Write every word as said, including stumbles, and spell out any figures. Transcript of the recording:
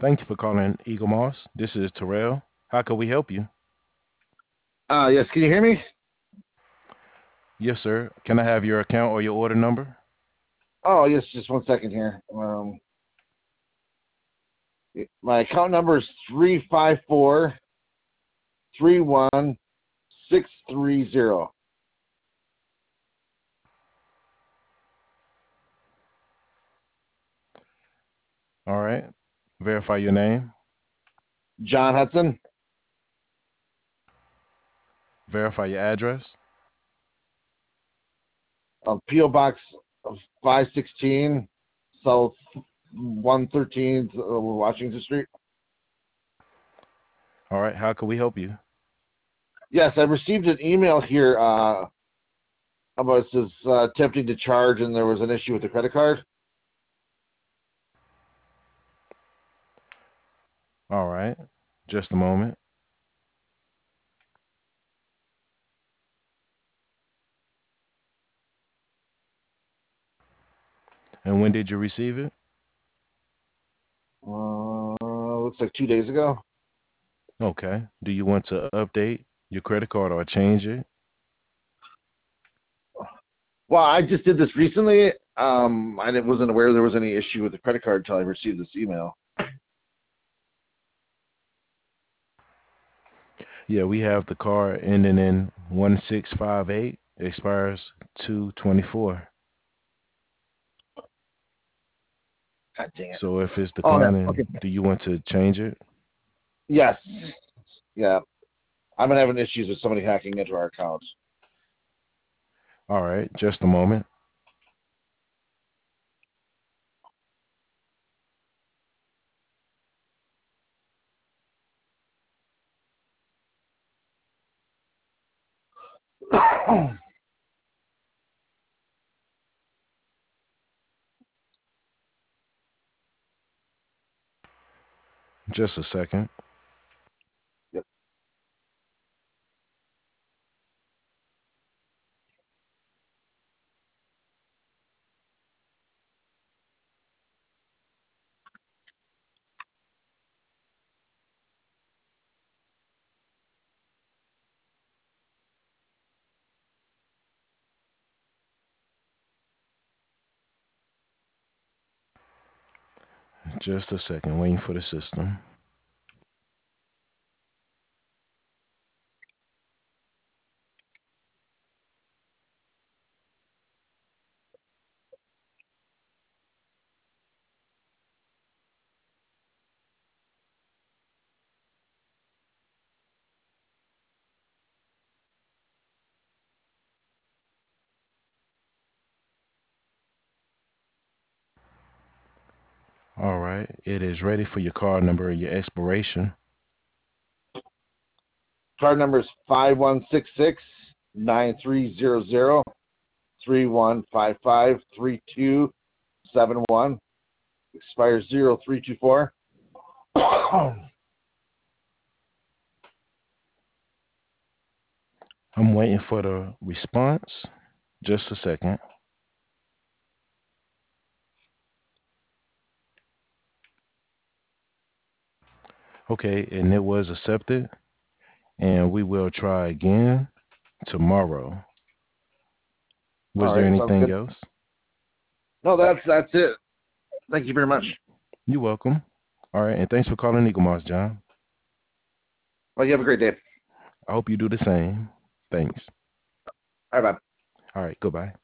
Thank you for calling Eagle Moss. This is Terrell. How can we help you? Uh, yes, can you hear me? Yes, sir. Can I have your account or your order number? Oh, yes, just one second here. Um, my account number is three five four three one six three zero. All right. Verify your name. John Hudson, Verify your address. um, P O Box five sixteen, South one thirteen, uh, Washington Street. All right. How can we help you? Yes, I received an email here uh, about this uh, attempting to charge, and there was an issue with the credit card. All right. Just a moment. And when did you receive it? Uh, looks like two days ago. Okay. Do you want to update your credit card or change it? Well, I just did this recently. Um, I wasn't aware there was any issue with the credit card until I received this email. Yeah, we have the card ending in one six five eight. Expires two twenty-four. God dang it. So if it's Oh, no. Okay. declining, do you want to change it? Yes. Yeah. I've been having issues with somebody hacking into our accounts. All right. Just a moment. Just a second. Yep. Just a second. Waiting for the system. All right. It is ready for your card number and your expiration. Card number is five one six six nine three zero zero three one five five three two seven one. Expires zero three two four. I'm waiting for the response. Just a second. Okay, and it was accepted. And we will try again tomorrow. All Was there right, sounds anything good. else? No, that's that's it. Thank you very much. You're welcome. All right, and thanks for calling Eagle Moss, John. Well, you have a great day. I hope you do the same. Thanks. Bye bye. All right, goodbye.